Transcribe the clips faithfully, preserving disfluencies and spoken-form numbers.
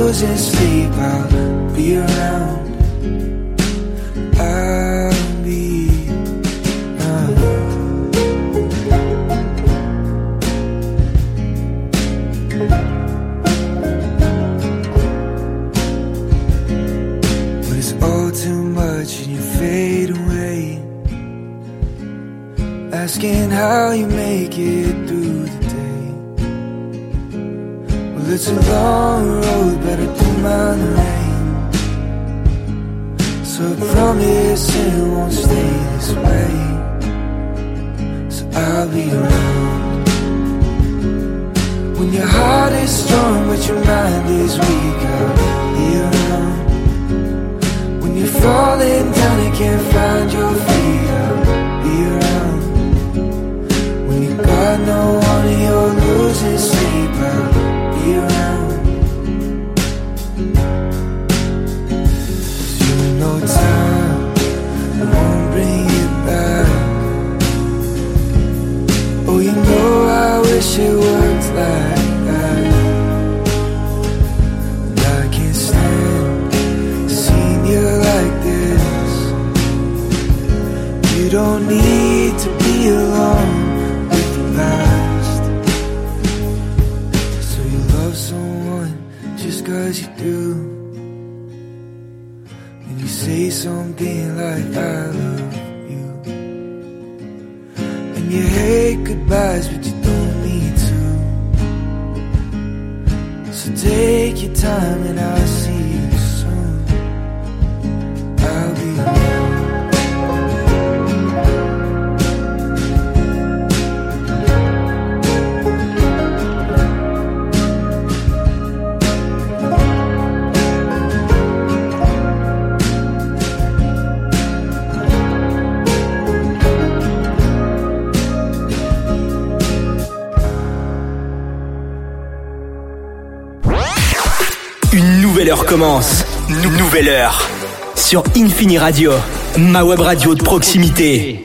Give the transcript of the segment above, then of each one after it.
losing sleep, I'll be around. I'll be around. When it's all too much and you fade away, asking how you make it through the day. Well, it's a long road, but I don't mind the rain. So I promise it won't stay this way. So I'll be around. When your heart is strong but your mind is weak, I'll be around. When you're falling down and can't find your feet, I'll be around. When you got no one and you're losing sleep, I'll be around. Cause you know time won't bring it back. Oh, you know I wish it worked like that. And I can't stand seeing you like this. You don't need to be alone with the past. So you love someone just cause you do, and you say something like I love you, and you hate goodbyes but you don't need to. So take your time and I'll see you soon. I'll be around. Une nouvelle heure commence. Nou- nouvelle heure. Sur Infini Radio, ma web radio de proximité.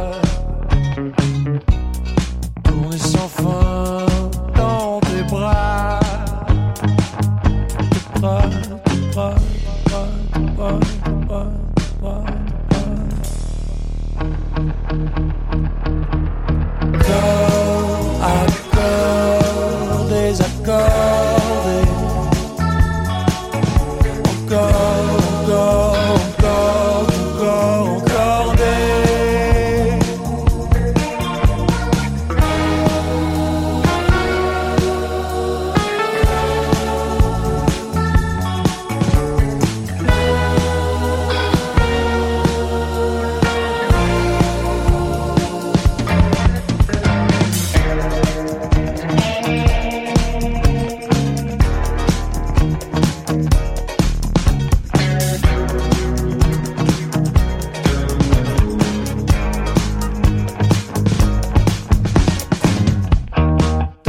Tourner sans fin dans tes bras.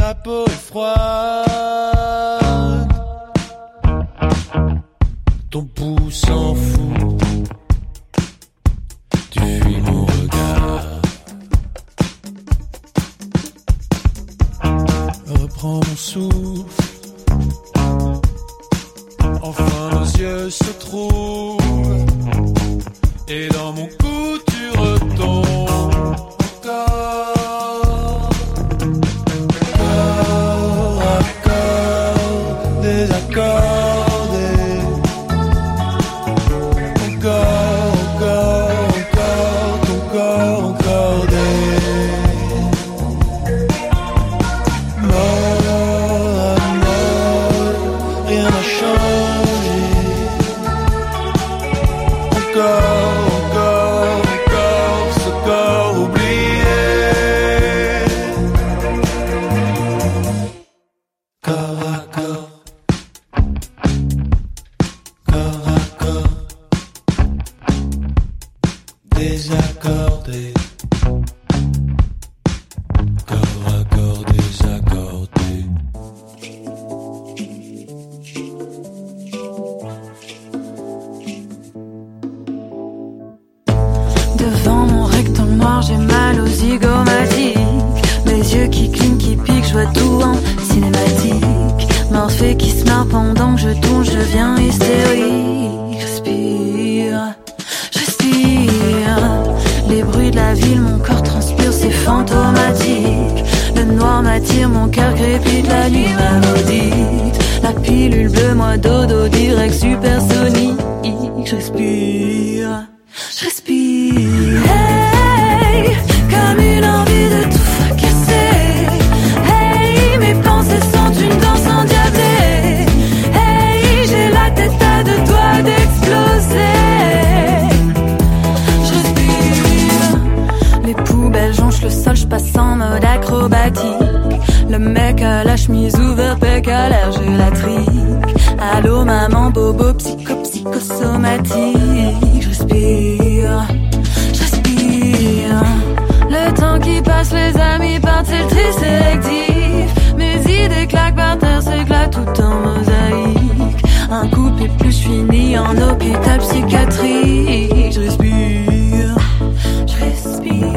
ta peau est froide, ton pouls s'en fout, tu fuis mon regard. Reprends mon souffle, enfin nos yeux se trouvent, et dans mon cou tu retombes encore. Corps à corps, désaccordé. Encore, encore, encore, ton corps encordé. Mort à mort, rien n'a changé. Encore, encore, encore, ce corps oublié. Corps à corps, corps à corps, désaccordé. Corps à corps, désaccordé. Devant mon rectangle noir, j'ai mal aux zygomatiques. Mes yeux qui clignent, qui piquent, je vois tout en cinématique. Morphée qui se marre pendant que je tourne, je deviens hystérique. Respire, je respire. Les bruits de la ville, mon corps transpire, c'est fantomatique. Le noir m'attire, mon cœur crépite, la nuit m'a maudite. La pilule bleue, moi dodo, direct supersonique. Je respire, je respire. Hey, comme une envie de tout fracasser. Hey, mes pensées sont une danse endiablée. Hey, j'ai la tête à deux doigts d'exploser. Je respire. Les poubelles jonchent le sol, je passe en mode acrobatique. Le mec à la chemise ouverte, pec à l'air gélatrique. Allô maman, bobo, psycho, psychosomatique. Je respire, je respire. Le temps qui passe, les amis partent, c'est le tri sélectif. Mes idées claquent par terre, s'éclatent tout en mosaïque. Un couple et plus fini en hôpital psychiatrique. Je respire, je respire.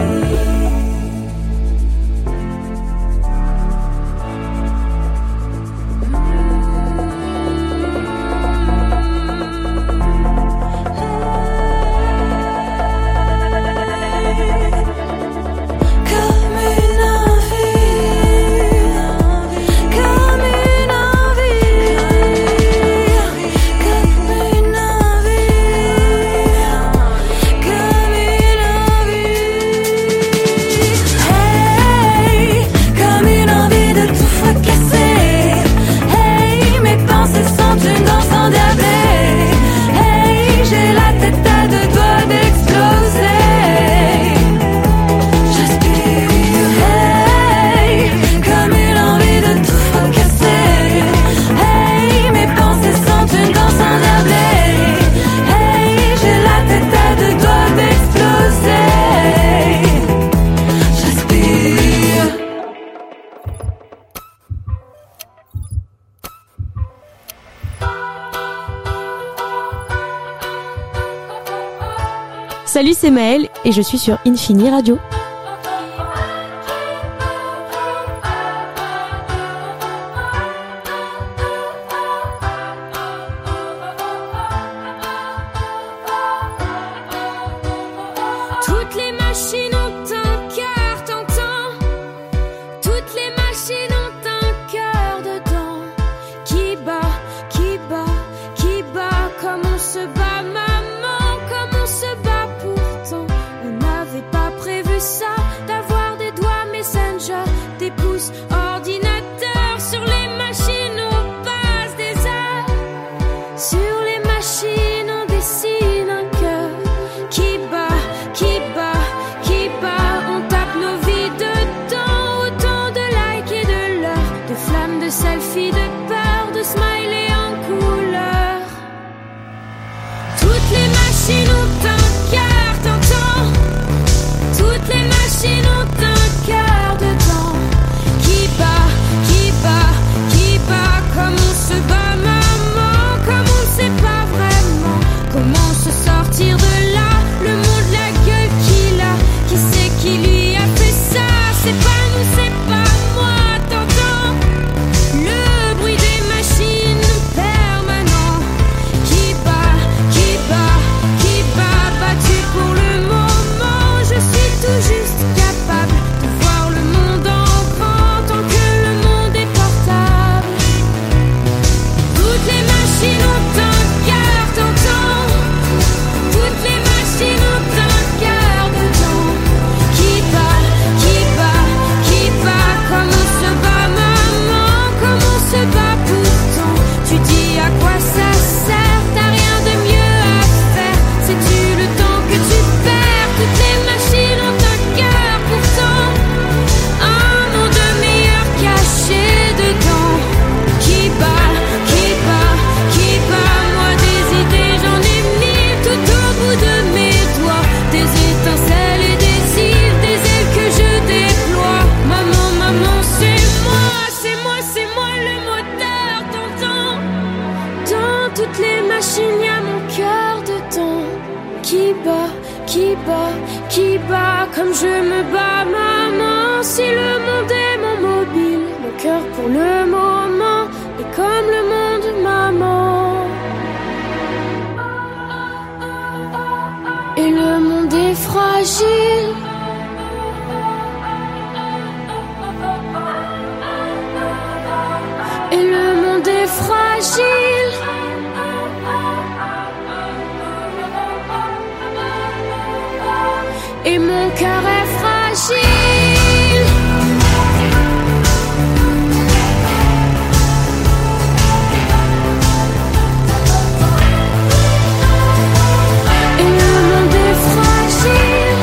Salut, c'est Maëlle et je suis sur Infini Radio. Toutes les machines ont un cœur, t'entends? Toutes les machines ont un cœur dedans qui bat, qui bat, qui bat comme on se bat, maman, comme on se bat pourtant. On n'avait pas prévu ça. qui bat, qui bat comme je me bats, maman. Si le monde est mon mobile, mon cœur pour le moment est comme le monde, maman. Et le monde est fragile. Et le monde est fragile. Et mon cœur est fragile. Et le monde est fragile.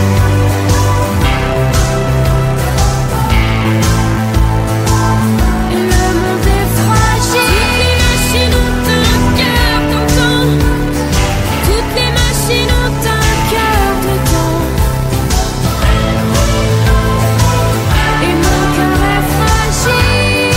Et le monde est fragile. Toutes les machines ont un cœur content. Toutes les machines ont un cœur dedans. Et mon cœur est fragile.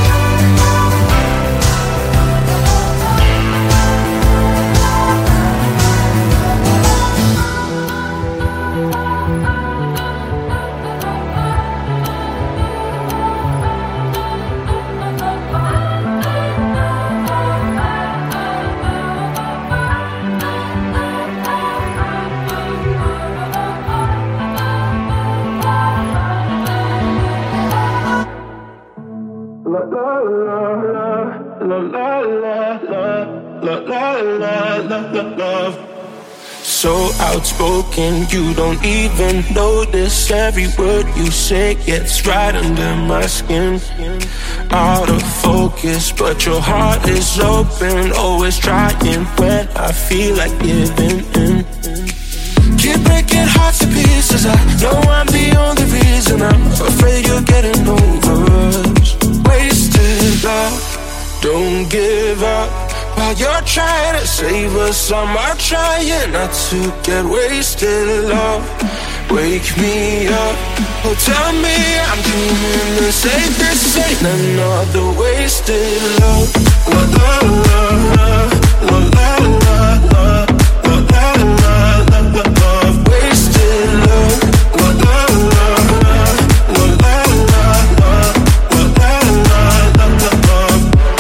So outspoken, you don't even notice. Every word you say gets right under my skin. Out of focus, but your heart is open. Always trying when I feel like giving in. Keep breaking hearts to pieces. I know I'm the only reason. I'm afraid you're getting over us. Wasted love, don't give up. While you're trying to save us, I'm out trying not to get wasted. Love, wake me up. Oh, tell me I'm doing the same. This ain't another wasted love. La la la la, la la la la, la la la la la. Wasted love. La la la la, la la la la, la la la la.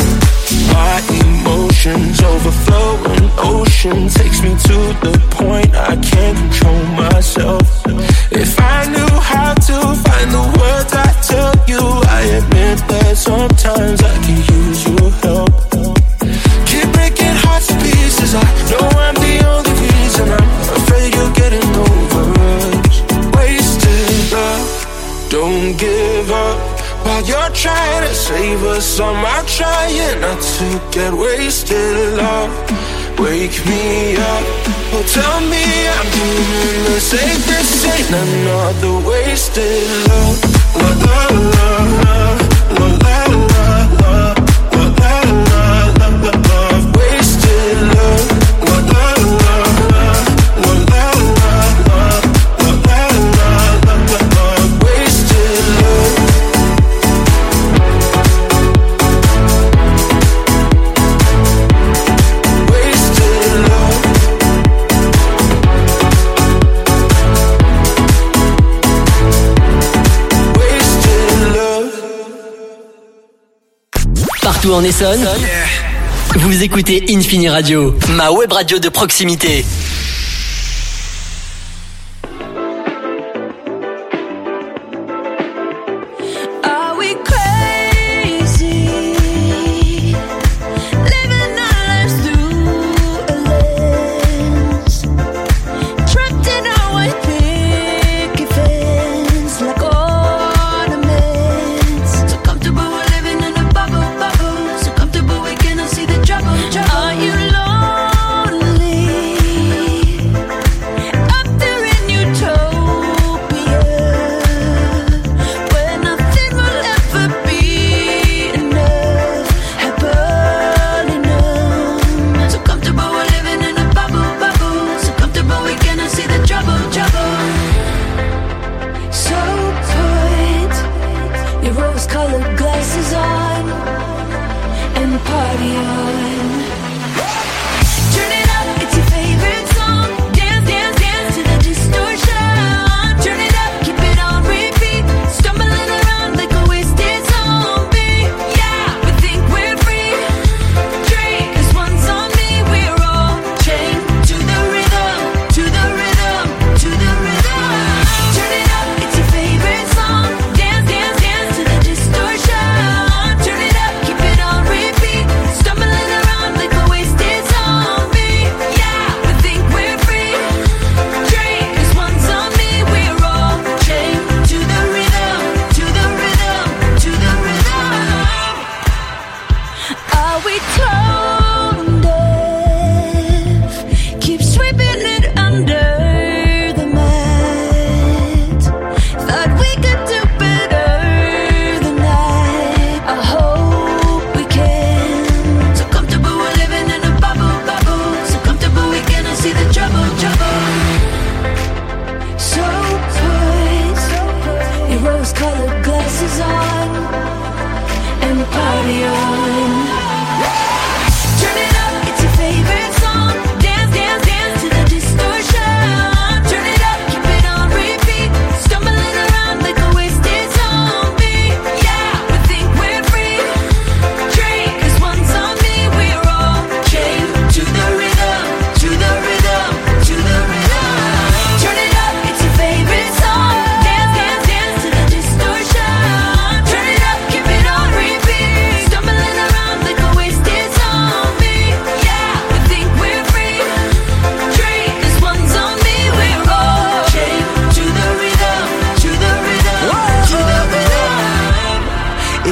My emotions overflowing ocean takes me to the point I can't control myself. If I knew how to find the words I tell you, I admit that sometimes I can use your help. Keep breaking hearts to pieces. I know I'm the only reason. I'm afraid you're getting over us. Wasted love, don't give up. While you're trying to save us, I'm out trying not to get wasted. Love, wake me up. Oh, tell me I'm doing the same. This ain't another wasted love. La la la la, la la la la, la la la la la. Wasted love. La la la la, la la la la, la la la la la. Wasted love. Partout en Essonne, vous écoutez Infini Radio, ma web radio de proximité. Are we crazy? Living our lives through a lens, trapped in our white picket fence, like ornaments. So comfortable we're living in a bubble, bubble. So comfortable we cannot see the trouble, trouble. Are you lonely? Up there in utopia, where nothing will ever be enough, happily numb. So comfortable we're living in a bubble, bubble. So comfortable we cannot see the trouble, trouble. So put your rose-colored glasses on and party on. Turn it up, it's your favorite song. Dance, dance, dance to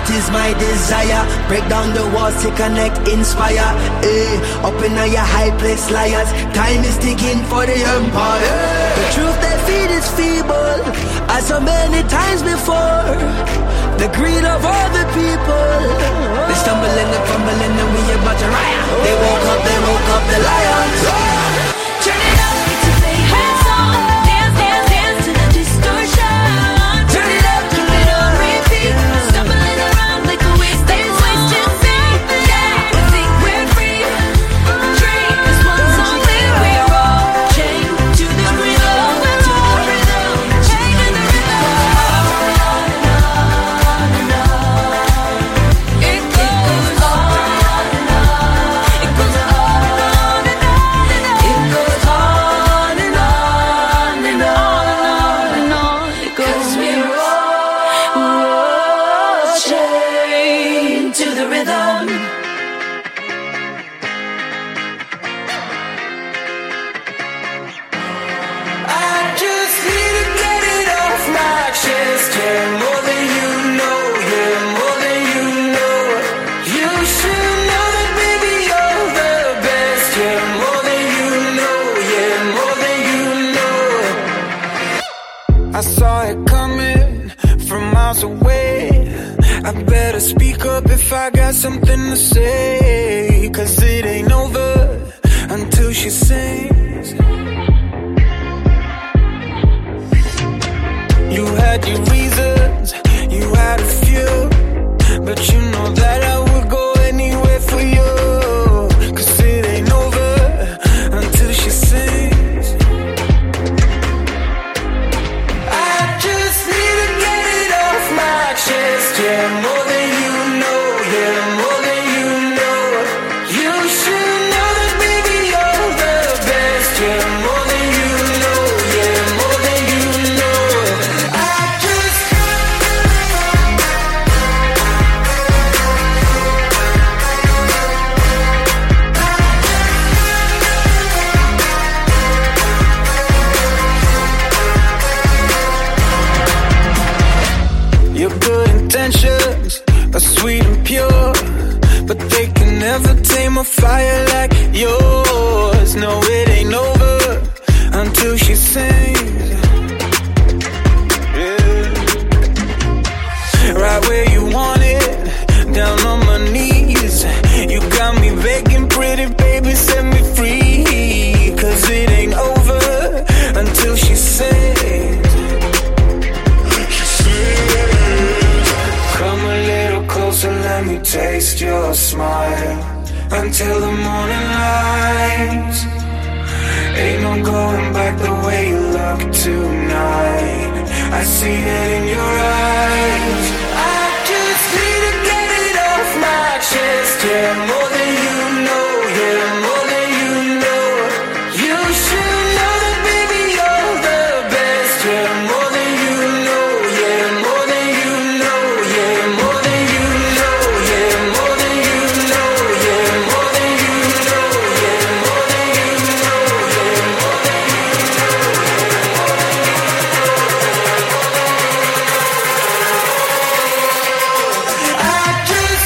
is my desire. Break down the walls to connect, inspire. Eh, up in your high place, liars. Time is ticking for the empire. The truth they feed is feeble, as so many times before. The greed of all the people. They stumble and they fumble and then we about to riot. They woke up, they woke up the lions. Turn it up to the hands on. Dance, dance, dance to the distortion. Turn it up, keep it on repeat. Stumbling around like a wasted wasted feet. Yeah, we think we're free. Dream is one song clear. We're all chained to the rhythm, to the rhythm, chained to the rhythm. It goes on and on. It goes on and on and on and on. It goes on and on and on and on. It goes. 'Cause we're all, we're all chained to the rhythm. I just need to get it off my chest. Yeah, more than you know. Yeah, more than you know. You should know that, baby, you're the best. Yeah, more than you know. Yeah, more than you know. I saw it coming from miles away. I better speak up if I got something to say. 'Cause it ain't over until she sings. You had your reasons, you had a few, but you know that I would go anywhere for you. 'Cause it ain't over until she sings. I just need to get it off my chest. Yeah, more than you know. Yeah, more than you know. You should know that, baby, you're the best. Yeah, more than you know. Yeah, more than you know. I just Your good intentions are sweet and pure, but they can never tame a fire like yours. No, it ain't over until she sings. Yeah. Right where you want it, down on my knees. You got me begging, pretty baby, set me free. 'Cause it ain't over until she sings. Come a little closer, let me taste your smile. Until the morning light. Ain't no going back the way you look tonight. I see it in your eyes. I just need to get it off my chest. Yeah, more than you know. Yeah, more than you know. You should know that, baby, you're the best. Yeah, more than you know. Yeah, more than you know. Yeah, more than you know. Yeah, more than you know. Yeah, more than you know. Yeah, more than you know. Yeah, more than you know. I just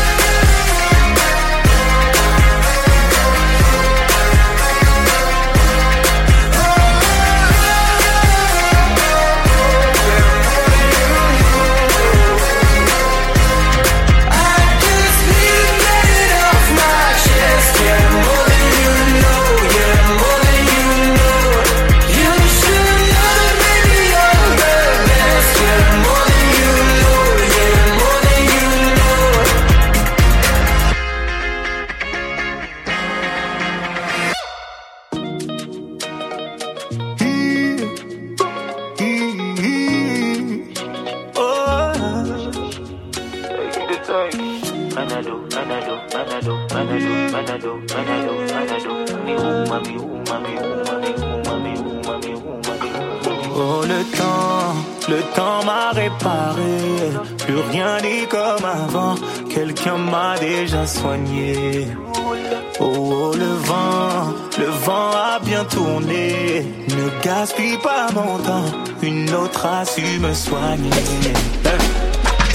Oh, le temps, le temps m'a réparé. Plus rien n'est comme avant. Quelqu'un m'a déjà soigné. Oh, oh, le vent, le vent a bien tourné. Ne gaspille pas mon temps. Une autre a su me soigner.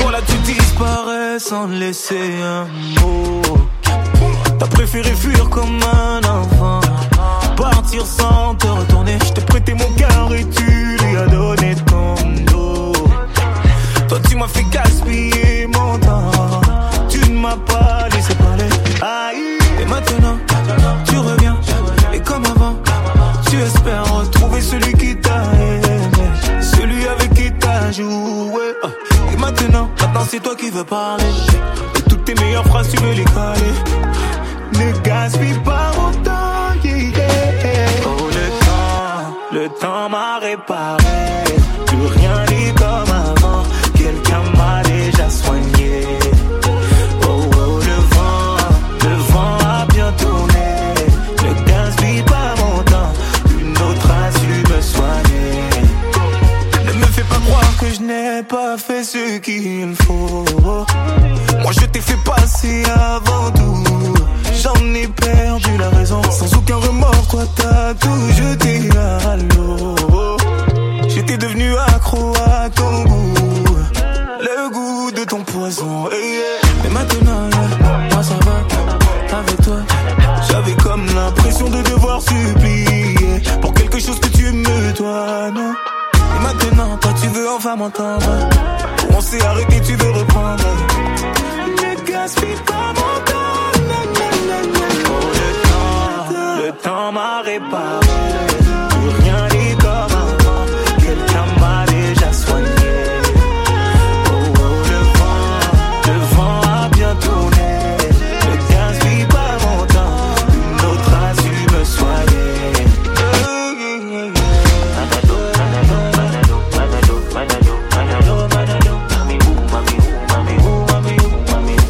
toi là tu disparais sans laisser un mot. T'as préféré fuir comme un enfant, partir sans te retourner. Je t'ai prêté mon cœur et tu lui as donné ton dos. Toi tu m'as fait gaspiller mon temps, tu ne m'as pas laissé parler. Aïe. Et maintenant tu reviens, et comme avant tu espères retrouver celui qui t'a aimé, celui avec qui t'as joué. Et maintenant, maintenant c'est toi qui veux parler, et toutes tes meilleures phrases tu veux les caler. Ne gaspille pas mon temps, yeah, yeah. Oh le temps, le temps m'a réparé, plus rien n'est comme avant, quelqu'un m'a déjà soigné. Oh oh le vent, le vent a bien tourné, ne gaspille pas mon temps, une autre a su me soigner. Ne me fais pas croire que je n'ai pas fait ce qu'il faut, moi je t'ai fait passer avant tout. J'en ai perdu la raison, sans aucun remords, toi t'as tout jeté à l'eau. J'étais devenu accro à ton goût, le goût de ton poison, hey, yeah. Mais maintenant, yeah, moi ça va, avec toi j'avais comme l'impression de devoir supplier pour quelque chose que tu me dois, non. Et maintenant, toi tu veux enfin m'entendre, on s'est arrêté, tu veux reprendre. Ne gaspille pas mon temps. Le temps m'a réparé, plus rien n'est comme avant, quelqu'un m'a déjà soigné. Oh oh le vent, le vent a bien tourné, ne gaspille pas mon temps, une autre a su me soigner. Manalo, manalo, manalo, manalo, manalo, manalo, manalo, mami ou, mami ou, mami ou, mami ou, mami ou.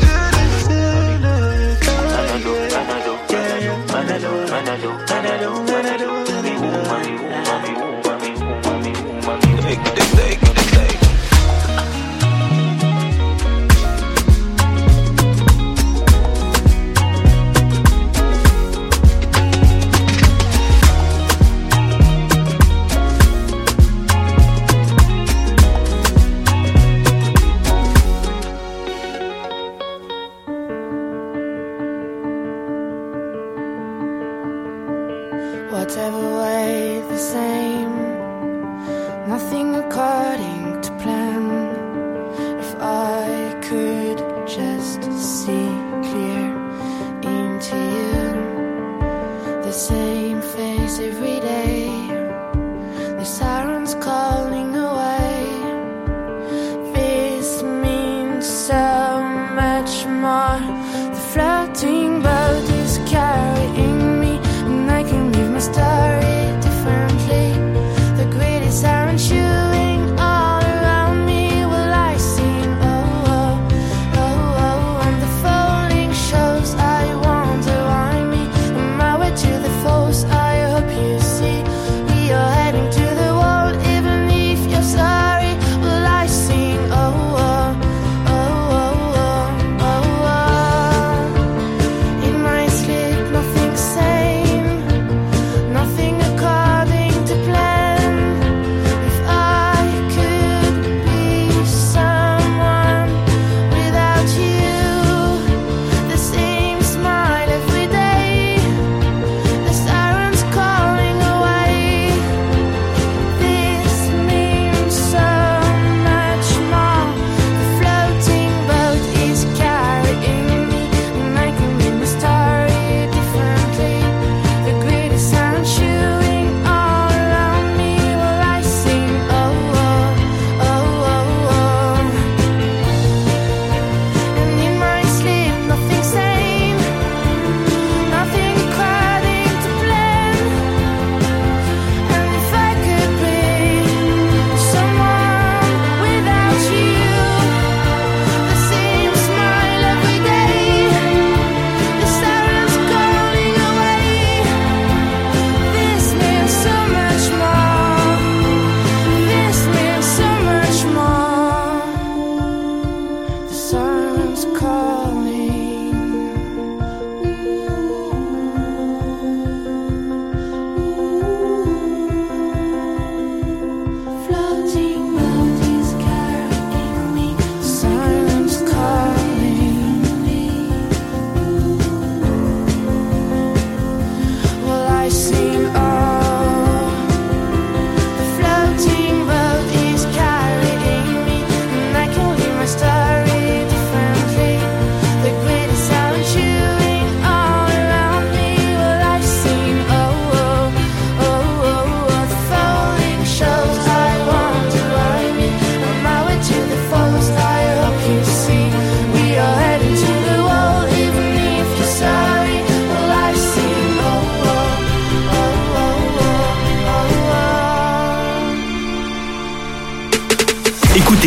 Manalo, manalo, manalo, manalo, manalo, manalo, mami ou, mami ou, mami ou, mami ou, mami ou, mami ou. Take it, take it, take it. Whatever way the same, nothing according to plan. If I could just see clear into you, the same face every day, the sirens calling away. This means so much more. The floating boat is carrying me, and I can leave my stars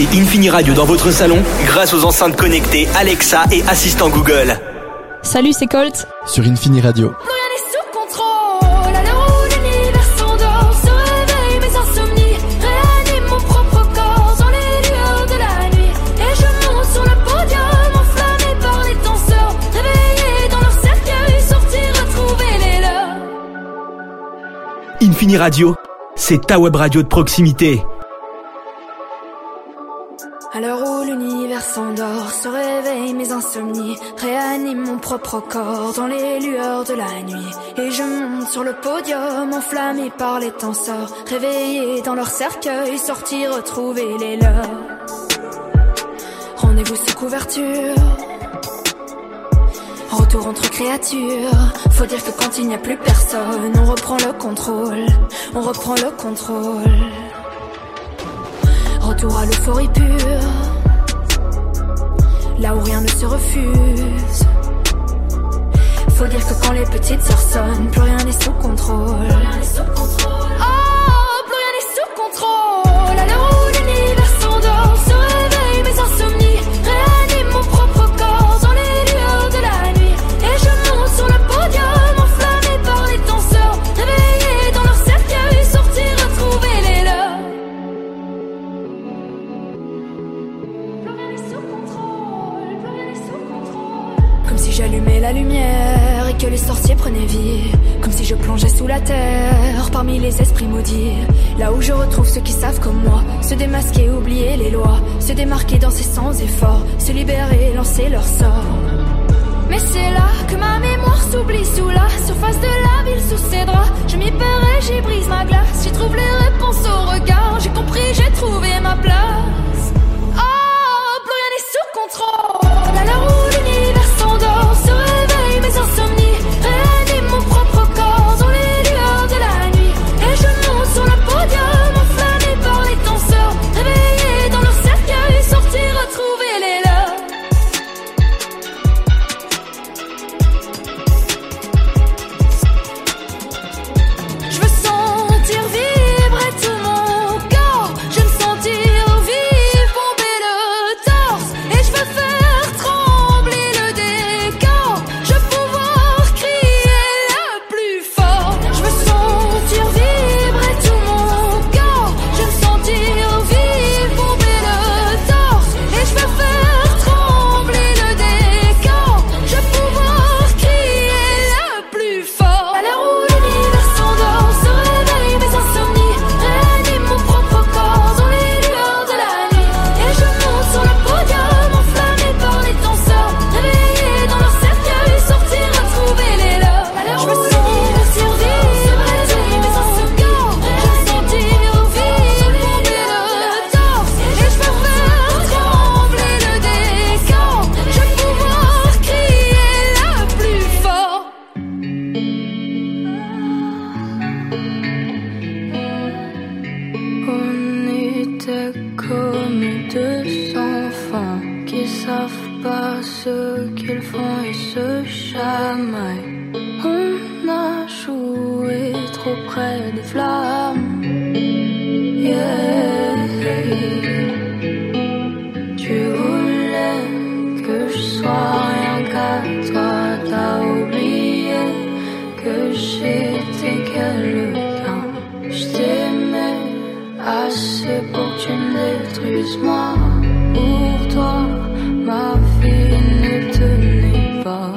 écoutez Infini Radio dans votre salon grâce aux enceintes connectées Alexa et assistant Google. Salut, c'est Colt. Sur Infini Radio. Plus rien n'est sous contrôle. À l'heure où l'univers s'endort, se réveillent mes insomnies, réanime mon propre corps dans les lueurs de la nuit. Et je monte sur le podium, enflammé par les danseurs, réveillés dans leur cercueil, sortir retrouver les leurs. Infini Radio, c'est ta web radio de proximité. À l'heure où l'univers s'endort, se réveillent mes insomnies, réanime mon propre corps dans les lueurs de la nuit. Et je monte sur le podium, enflammé par les tenseurs, réveillés dans leur cercueil, sortir retrouver les leurs. Rendez-vous sous couverture, retour entre créatures. Faut dire que quand il n'y a plus personne, on reprend le contrôle, on reprend le contrôle. Retour à l'euphorie pure, là où rien ne se refuse. Faut dire que quand les petites sœurs sonnent, plus rien n'est sous contrôle. Oh, plus rien n'est sous contrôle. À l'heure où l'univers s'endort, se réveillent mes insomnies, réanime mon propre corps dans les lueurs de la nuit. Et je monte sur le podium, enflammé par les danseurs, réveillés dans leur cercueil, sortir retrouver les leurs. Comme si j'allumais la lumière et que les sorciers prenaient vie. Comme si je plongeais sous la terre, parmi les esprits maudits. Là où je retrouve ceux qui savent comme moi, se démasquer, oublier les lois, se démarquer, danser sans effort, se libérer, lancer leur sort. Mais c'est là que ma mémoire s'oublie sous la surface de la ville, sous ses draps. Je m'y perds et j'y brise ma glace, j'y trouve les réponses au regard. J'ai compris, j'ai trouvé ma place. Oh, plus rien n'est sous contrôle. À l'heure où l'univers s'endort, se réveillent mes insomnies, réanime mon propre corps dans les lueurs de la nuit. Et je monte sur le podium, enflammé par les danseurs, réveillés dans leur cercueil, sortir retrouver les leurs. Je veux sentir vibrer tout mon corps, je veux me sentir vivre, bomber le torse. Et je veux faire trembler le décor, je veux pouvoir crier le plus fort. Je veux sentir vibrer tout mon corps, je veux me sentir vivre, bomber le torse. Et je veux faire trembler le décor, je veux pouvoir crier le plus fort. À l'heure où l'univers s'endort, se réveillent mes insomnies, réanime mon propre corps dans les lueurs de la nuit. Et je monte sur le podium, enflammé par les danseurs, réveillés dans leur cercueil, sortir retrouver les leurs. À l'heure où je veux sentir vivre, réveiller mes insomnies, je veux sentir vivre, bomber le torse. Et je veux faire trembler le décor, je veux pouvoir crier le plus fort. On était comme deux enfants qui savent pas ce qu'ils font et se chamaillent. On a joué trop près des flammes. Yeah. Tu voulais que je sois rien qu'à toi, t'as oublié que j'étais quelqu'un. Je t'aimais assez pour que tu me détruises, moi. Pour toi, ma vie ne tenait pas.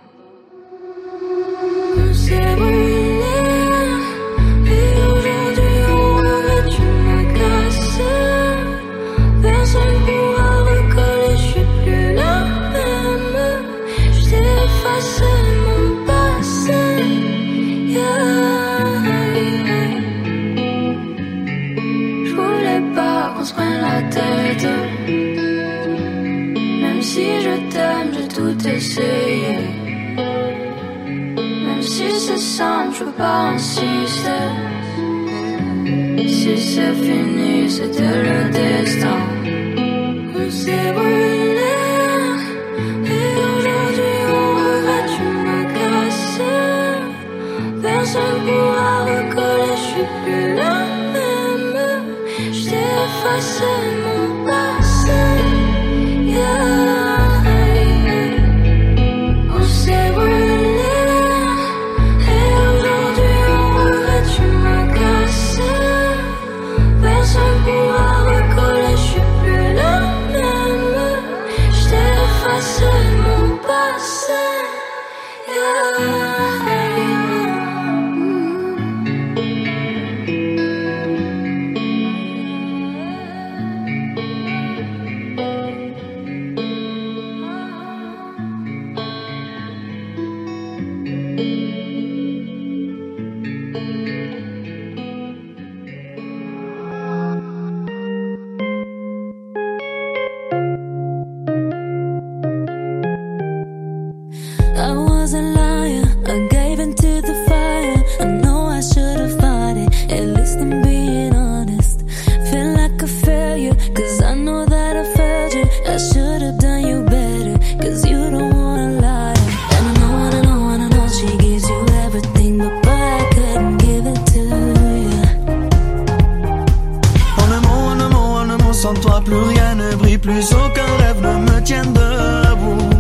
On s'est brûlé, et aujourd'hui on regrette, tu m'as cassé. Personne pourra recoller, je suis plus la même. Je t'ai effacé mon passé. Yeah. Je voulais pas qu'on se prenne la tête. Même si je t'aime, j'ai tout essayé. Même si c'est simple, je peux pas insister. Si c'est fini, c'était le destin. On s'est brûlé, et aujourd'hui on regrette, tu m'as cassé. Personne pourra recoller, je suis plus la même. Je t'ai effacé mon passé. cacher mon passé. Yeah. I was a liar, I gave into the fire. I know I should have fought it, at least I'm being honest. Feel like a failure, cause I know that I failed you. I should have done you better, cause you don't wanna lie. And I know, and I know, and I know she gives you everything, but boy, I couldn't give it to you. En un mot, en un mot, en un mot, sans toi plus rien ne brille, plus aucun rêve ne me tient debout.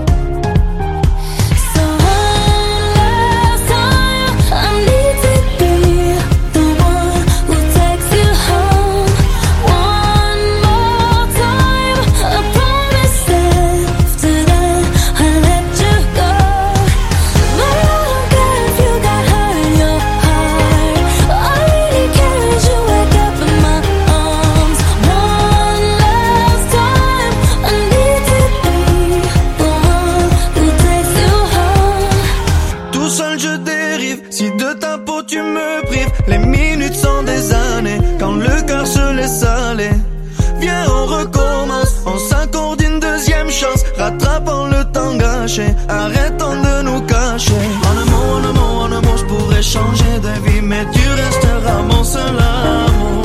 Rattrapons le temps gâché, arrêtons de nous cacher. En un mot, en un mot, en un mot, je pourrais changer de vie, mais tu resteras mon seul amour.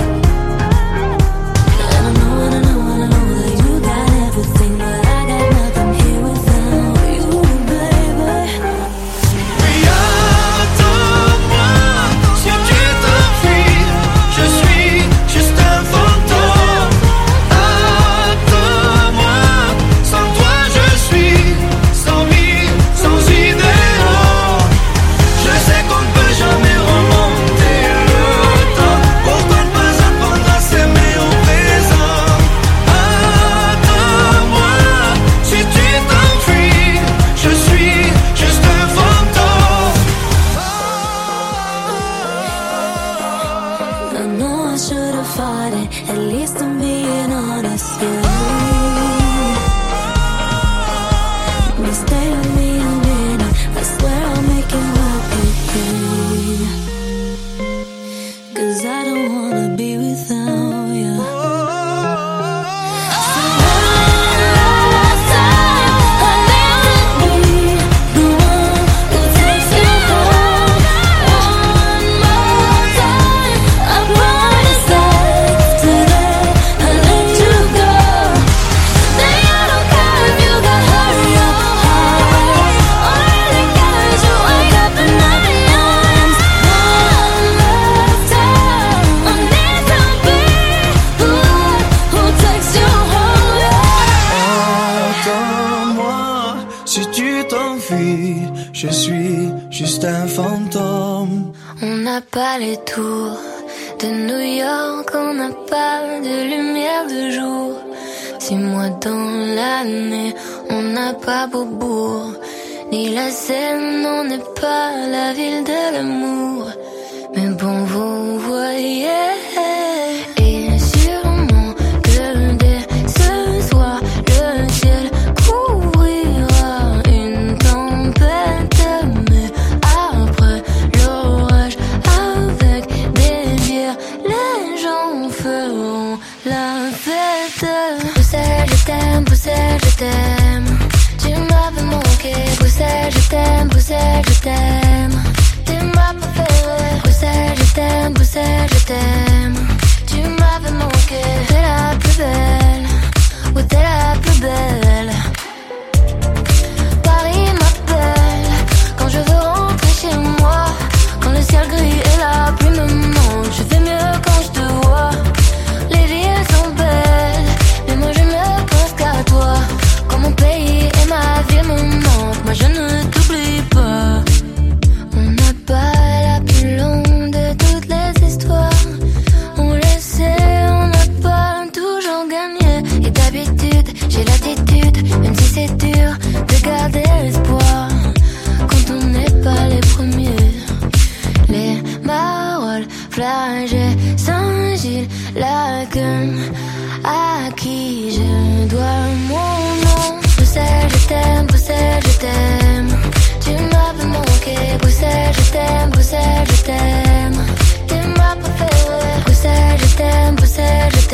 Je suis juste un fantôme. On n'a pas les tours de New York, on n'a pas de lumière de jour. Six mois dans l'année, on n'a pas Beaubourg, ni la Seine, on n'est pas la ville de l'amour. Mais bon, vous voyez, et sûrement que dès ce soir, le ciel couvrira une tempête. Mais après l'orage, avec des bières, les gens feront la fête. Bruxelles, je t'aime, Bruxelles, je t'aime. Tu m'avais manqué, Bruxelles, je t'aime, Bruxelles, je t'aime. Tu m'as préféré, Bruxelles, je t'aime, Bruxelles, je t'aime.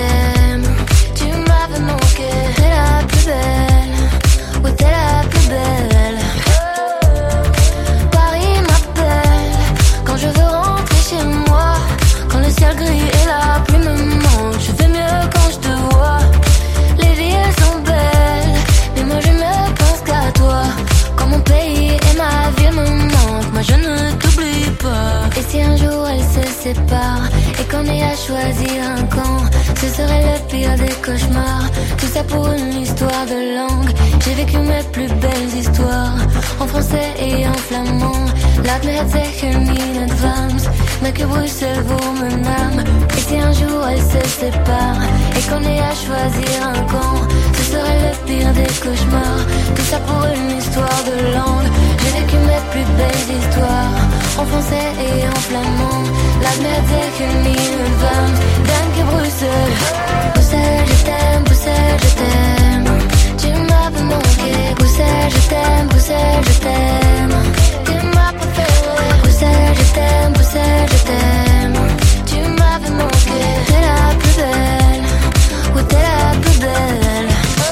t'aime. Tu m'avais manqué. T'es la plus belle. Oui, t'es la plus belle. Paris m'appelle quand je veux rentrer chez moi. Quand le ciel gris et la pluie me manquent, je fais mieux quand je te vois. Les villes sont belles, mais moi je ne pense qu'à toi. Quand mon pays et ma ville me manquent, moi je ne t'oublie pas. Et si un jour elles se séparent et qu'on ait à choisir un camp, ce serait le pire des cauchemars. Tout ça pour une histoire de langue. J'ai vécu mes plus belles histoires en français et en flamand. Laat me het zeggen in het Vlaams, mais que Bruxelles vous me nomme. Et si un jour elles se séparent et qu'on ait à choisir un camp, ce serait le pire des cauchemars. Tout ça pour une histoire de langue. J'ai vécu mes plus belles histoires en français et en flamand. Laat me het zeggen in het Vlaams, danke Bruxelles. Bruxelles je t'aime, Bruxelles je t'aime. Tu m'avais manqué. Bruxelles je t'aime, Bruxelles je t'aime. Tu m'as préféré. Bruxelles je t'aime, Bruxelles je t'aime. Tu m'avais manqué. T'es la plus belle. Oui, t'es la plus belle.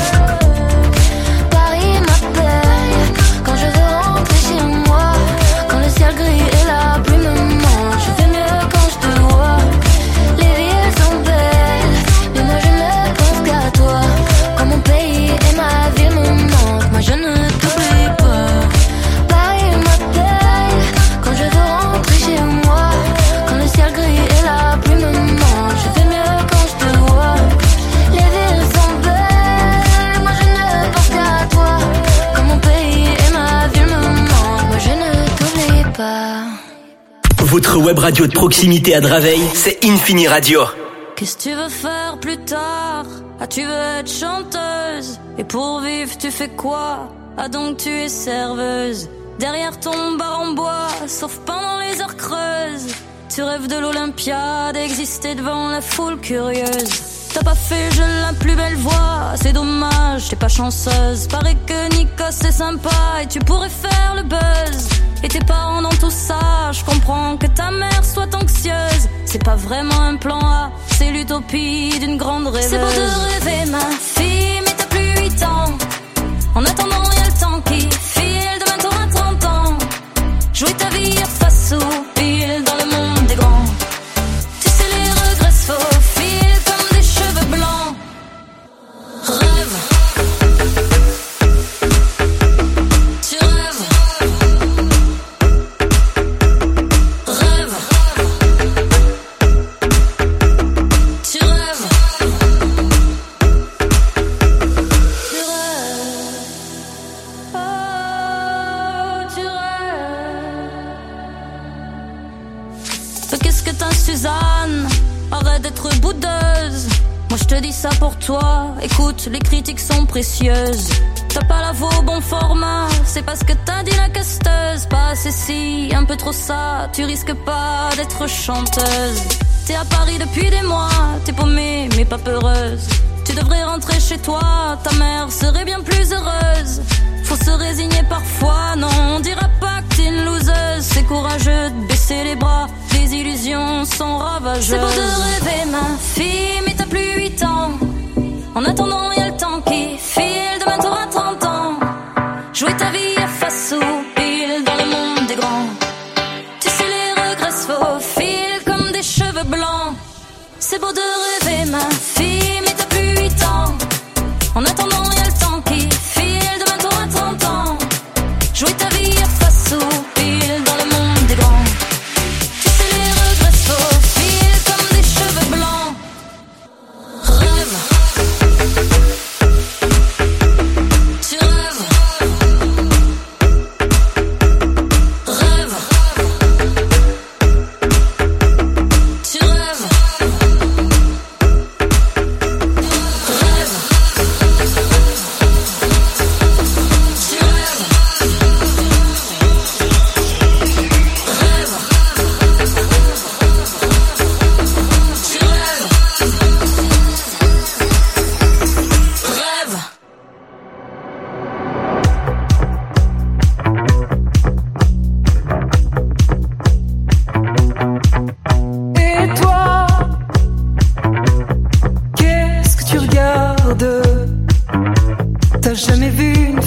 Paris m'appelle quand je veux rentrer chez moi. Quand le ciel gris et la pluie me manquent, je fais mieux quand je te vois. Les villes sont belles, mais moi je ne pense qu'à toi. Quand mon pays et ma ville me manquent, moi je ne t'oublie pas. Paris m'appelle quand je veux rentrer chez moi. Quand le ciel gris et la pluie me manquent, je fais mieux quand je te vois. Les villes sont belles, moi je ne pense qu'à toi. Quand mon pays et ma ville me manquent, moi je ne t'oublie pas. Votre web radio de proximité à Draveil, c'est Infini Radio. Qu'est-ce que tu veux faire plus tard? Ah, tu veux être chanteuse? Et pour vivre, tu fais quoi? Ah, donc tu es serveuse. Derrière ton bar en bois, sauf pendant les heures creuses. Tu rêves de l'Olympiade, exister devant la foule curieuse. T'as pas fait jeune la plus belle voix, c'est dommage, t'es pas chanceuse. Paraît que Nikos c'est sympa et tu pourrais faire le buzz. Et tes parents dans tout ça, je comprends que ta mère soit anxieuse. C'est pas vraiment un plan A, c'est l'utopie d'une grande rêveuse. C'est beau de rêver ma fille, mais t'as plus huit ans. En attendant y'a le temps qui file, demain t'auras trente ans. Jouer ta vie à face au pile dans le monde des grands. Tu sais les regrets se faufilent comme des cheveux blancs. Rêve. Tu rêves. Rêve. Tu rêves. Tu rêves. Oh, tu rêves. Mais qu'est-ce que t'as, Suzanne? Arrête d'être boudeuse. Moi je te dis ça pour toi. Écoute, les critiques sont précieuses. T'as pas la voix au bon format, c'est parce que t'as dit la casteuse. Pas assez si, un peu trop ça. Tu risques pas d'être chanteuse. T'es à Paris depuis des mois, t'es paumée mais pas peureuse. Tu devrais rentrer chez toi, ta mère serait bien plus heureuse. Faut se résigner parfois, non, on dira pas que t'es une loseuse. C'est courageux de baisser les bras, les illusions sont ravageuses. C'est beau de rêver ma fille, mais t'as plus huit ans. En attendant y'a le temps qui file, demain t'auras trente ans. Jouer ta vie à face au pile dans le monde des grands. Tu sais les regrets se faufilent comme des cheveux blancs. C'est beau de rêver ma fille, mais t'as plus huit ans. En attendant y'a le temps qui file, demain t'auras trente ans. Jouer ta vie à face au pile dans le monde des grands. Tu sais les regrets se faufilent comme des cheveux blancs. Rêve.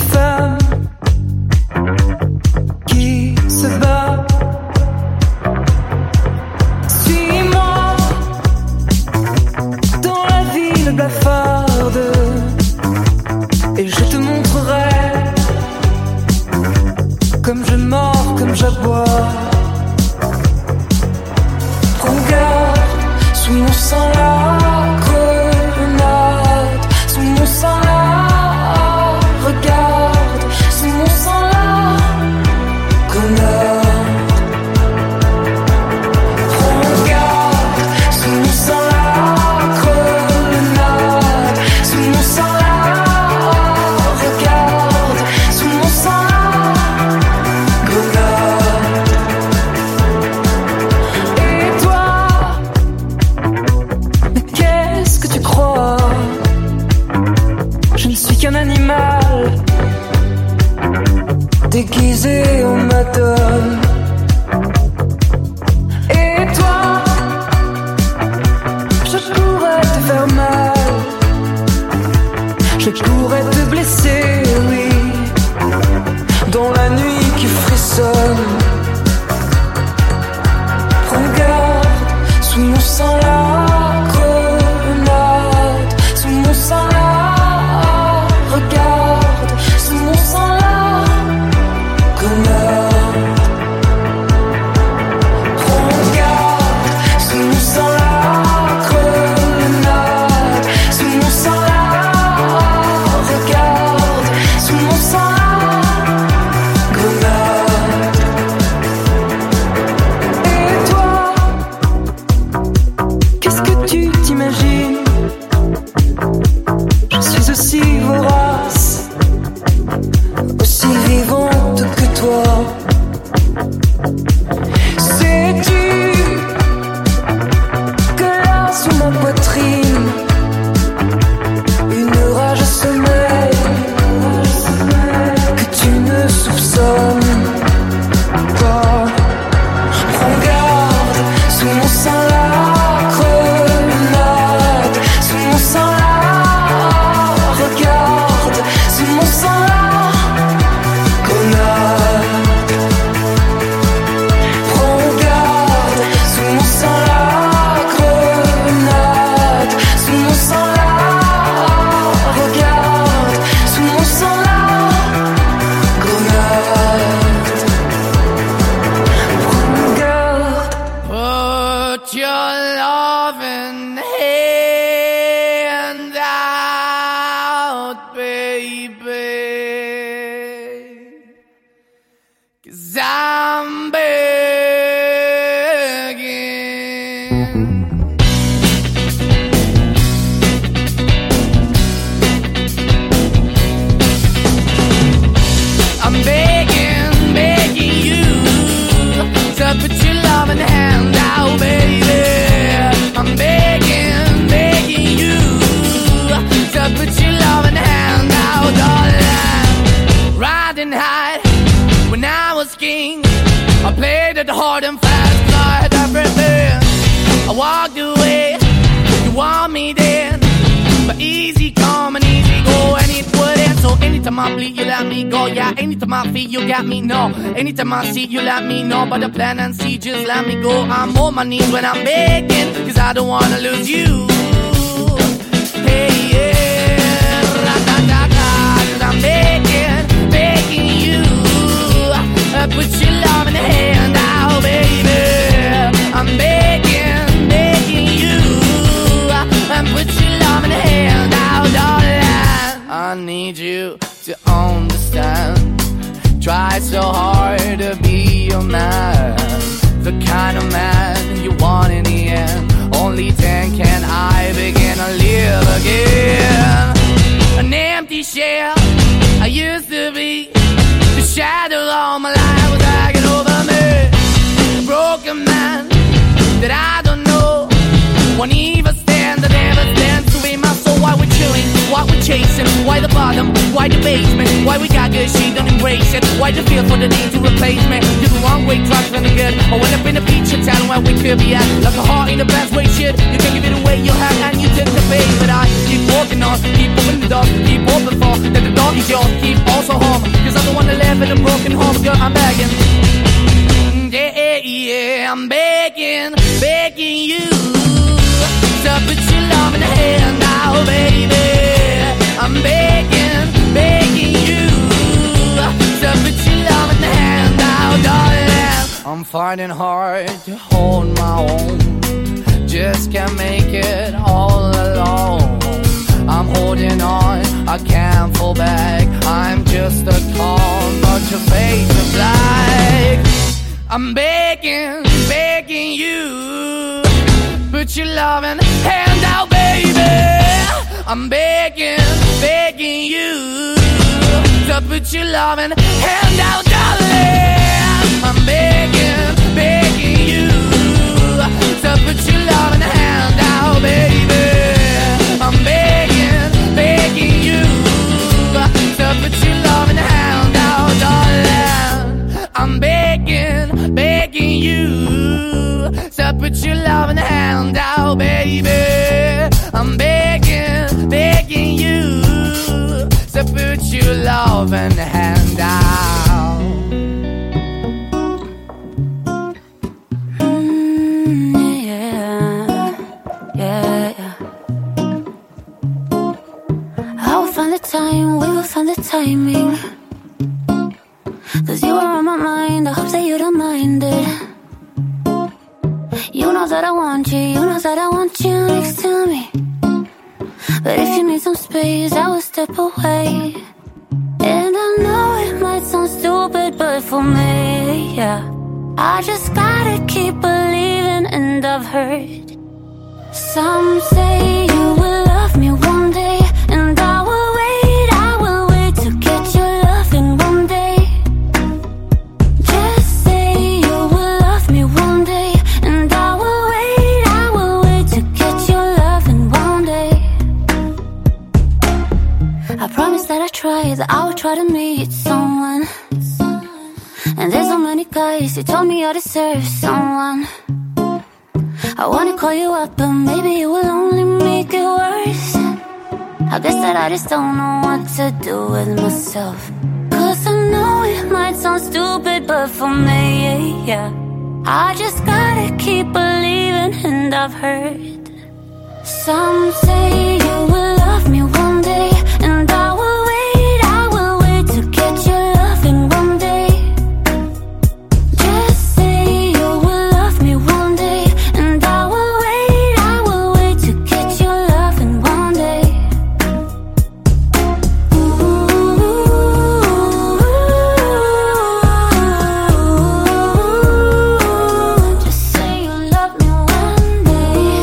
femme qui se bat. Suis-moi dans la ville blafarde et je te montrerai comme je mords, comme j'aboie. Prends garde, sous mon sang la grenade, sous mon sang la regarde, sous mon sang la grenade. Prends garde, sous mon sang la grenade, sous mon sang la regarde, sous mon sang la grenade. Et toi, mais qu'est-ce que tu crois? Je ne suis qu'un animal déguisé en madone. Et toi, je pourrais te faire mal, je pourrais te blesser, oui, dans la nuit qui frissonne. Prends garde, sous mon sang la grenade, sous mon sang la regarde, sous mon sang la grenade. Prends garde, sous mon sang la grenade, sous mon sang la regarde, sous mon sang la grenade. Et toi, qu'est-ce que tu t'imagines? Je suis aussi vorace, aussi vivante que toi. Sais-tu que là sous ma poitrine, une rage sommeille que tu ne soupçonnes pas. Prends garde, sous mon sang la grenade, sous mon sang la regarde, sous mon sang la grenade. Prends garde, sous mon sang la grenade, sous mon sang la regarde, sous mon sang la grenade. Prends garde. Put your loving hand out, baby, 'cause I'm begging. I'm begging, begging you to put your loving hand out, baby. I'm begging, begging you to put your loving hand out, darling. Riding high when I was king, I played it hard and fast, 'cause I had everything. I walked away, you want me then, but easy come and easy go, and it wouldn't. So anytime I bleed, you let me go. Yeah, anytime I feel, you got me, no. Anytime I see, you let me know. But the plan and see, just let me go. I'm on my knees when I'm begging, 'cause I don't wanna lose you. Hey, yeah, ra-da-da-da, 'cause I'm begging, begging you, uh, put your love in the hand out, baby. I'm begging, begging you, uh, and put your love in the hand out, darling. I need you to understand. Try so hard to be your man, the kind of man you want in the end. Only then can I begin to live again. An empty shell I used to be, the shadow all my life was hanging over me. A broken man that I don't know, won't even stand, I never stand to be my soul. Why we chilling, why we chasing, why the bottom, why the basement, why we got good, she don't embrace it, why the feel for the need to replace me. You're the wrong way, trying to good. I went up in a feature town where we could be at, like a heart in a best way, shit. You can give it away, you have, and you take the bait, but I keep walking on. Keep opening the door, keep open for that the dog is yours, keep also home. Cause I'm the one that live in a broken home, girl, I'm begging. Yeah, yeah, I'm begging, begging you to put your love in the hand now, baby. I'm begging, begging you to put your love in the hand now, darling. I'm finding hard to hold my own, just can't make it all alone. I'm holding on, I can't fall back. I'm just a call, but your face is black. I'm begging, begging you, put your loving hand out, baby. I'm begging, begging you to put your loving hand out, darling. I'm begging, begging you to put your loving hand out, baby. I'm begging, begging you to put your loving hand out, darling. I'm begging, begging you to put your loving hand out, baby. I'm begging, begging you to put your loving hand out. Mm, yeah, yeah, yeah. I will find the time, we will find the timing. Cause you are on my mind, I hope that you don't mind it. You know that I want you, you know that I want you next to me. But if you need some space, I will step away. And I know it might sound stupid, but for me, yeah, I just gotta keep believing. And I've heard some say you will love me one day, and I will wait, I will wait to get your loving one day. Just say you will love me one day, and I will wait, I will wait to get your loving one day. I promise that I try, that I will try to meet someone. And there's so many guys who told me I deserve someone. I wanna call you up, but maybe it will only make it worse. I guess that I just don't know what to do with myself. Cause I know it might sound stupid, but for me, yeah, I just gotta keep believing. And I've heard some say you will love me one day, and I will wait, I will wait to get your loving one day. Just say you will love me one day, and I will wait, I will wait to get your loving one day. Just say you love me one day.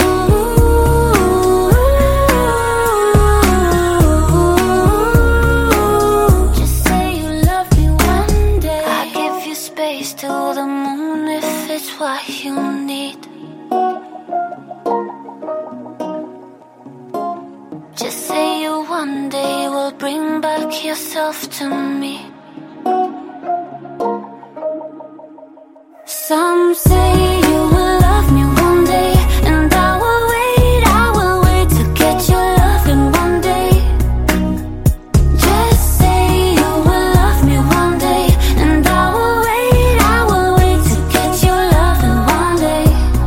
Just say you love me one day. I give you space to the moon if it's what you need. Just say you one day will bring back yourself to me. Some say you will love me one day, and I will wait, I will wait to get your loving one day. Just say you will love me one day, and I will wait, I will wait to get your loving one day.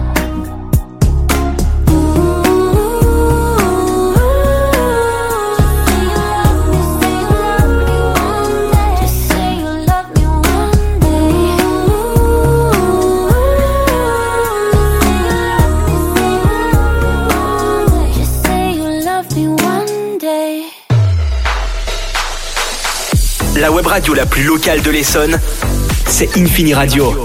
Just say you love me one day. Just say you love me one day. La web radio la plus locale de l'Essonne, c'est Infini Radio.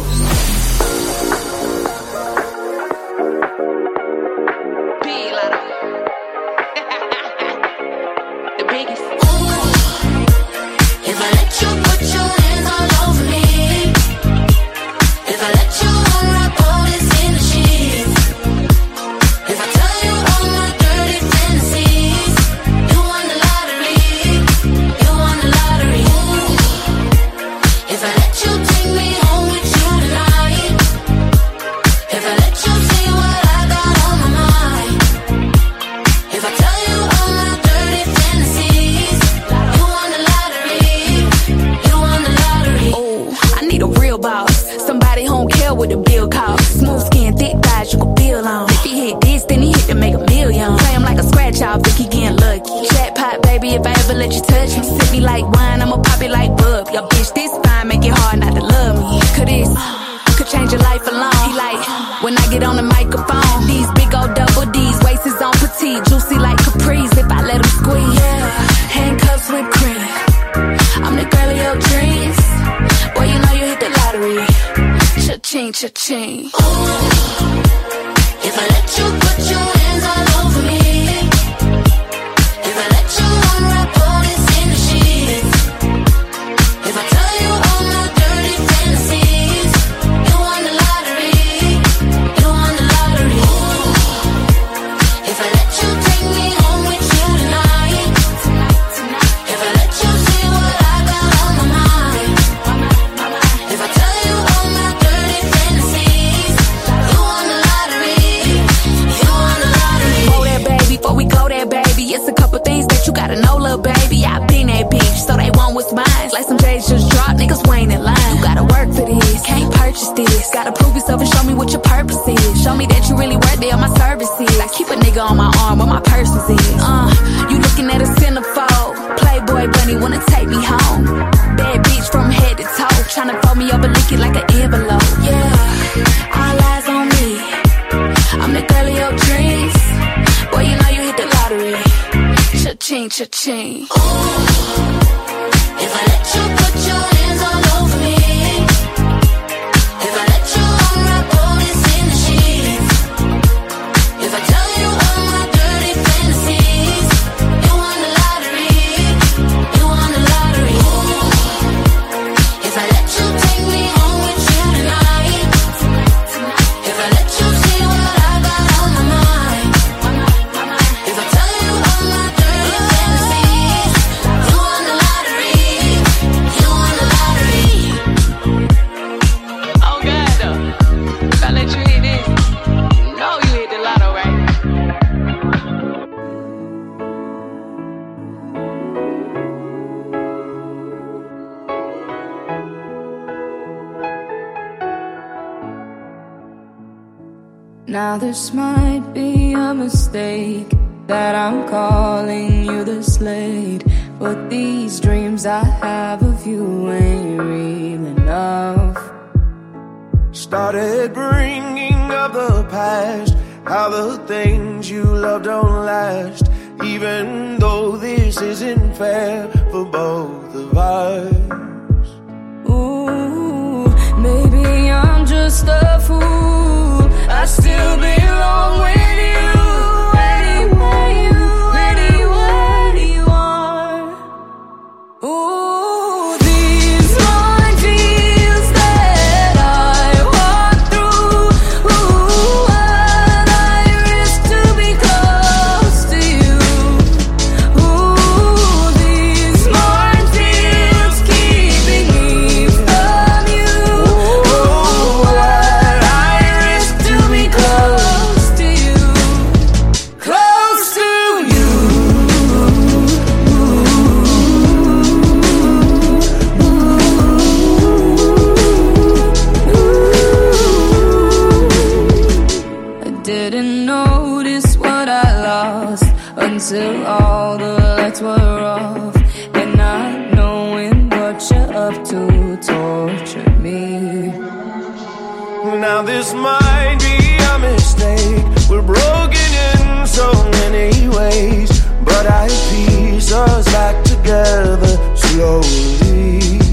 If I let you put your hands all over me, if I let you unwrap all this in the sheets, if I tell you all my dirty fantasies, you won the lottery, you won the lottery. If I let you take me home with you tonight. happy if I ever let you touch me. Sip me like wine, I'ma pop it like bub. Yo, bitch, this fine, make it hard not to love me. Cause this could change your life alone. He like, when I get on the microphone, these big old double D's, waist is on petite, juicy like Caprice if I let him squeeze. Yeah, handcuffs with cream. I'm the girl of your dreams. Boy, you know you hit the lottery. Cha-ching, cha-ching. Ooh, if I let you put your hands all over me, if I let you unwrap all this in the sheets, if I tell you all my dirty fantasies, you won the lottery, you won the lottery. Ooh, if I let you take me home with you tonight, tonight, tonight, if I let you see what I got on my mind, if I tell you all my dirty fantasies, you won the lottery, you won the lottery. Whoa there, baby, before we go there, baby, it's a couple things that you gotta know, little baby. I been that bitch, so they want what's mine. Like some J's just dropped, niggas waiting in line. You gotta work for this, can't purchase this. Gotta prove yourself and show me what your purpose is. Show me that you really worthy of my services. I keep a nigga on my arm where my purses is. Uh, you looking at a centerfold. Playboy bunny wanna take me home. Bad bitch from head to toe, tryna fold me up and lick it like an envelope. Yeah, all eyes on me. I'm the girl of your dreams. Boy, you know you hit the lottery. Cha-ching, cha-ching. Ooh, if I let you put your hands all over me, if I let you unwrap all this in the sheets, if I tell you all my dirty fantasies, you won the lottery, you won the lottery. Ooh, if I let you take me home with you tonight, if I let you see what I got on my mind, if I tell you all my dirty fantasies, you won the lottery, you won the lottery. Oh God, though, if I let you hit this, you know you hit the lotto, right? Now this might be a mistake that I'm calling you this late, but these dreams I have of you ain't real enough. Started bringing up the past, how the things you love don't last, even though this isn't fair for both of us. Ooh, maybe I'm just a fool, I still belong with you. Anywhere you, anywhere you are. Ooh, these minefields that I walk through. Ooh, what I risk to be close to you. Ooh, these minefields keeping me from you. Ooh, what I risk to be close to you, close to you. I didn't notice what I lost until all the lights were off, and not knowing what you're up to tortured me. Now this might be a mistake, we're broken in so many ways, but I piece us back together slowly.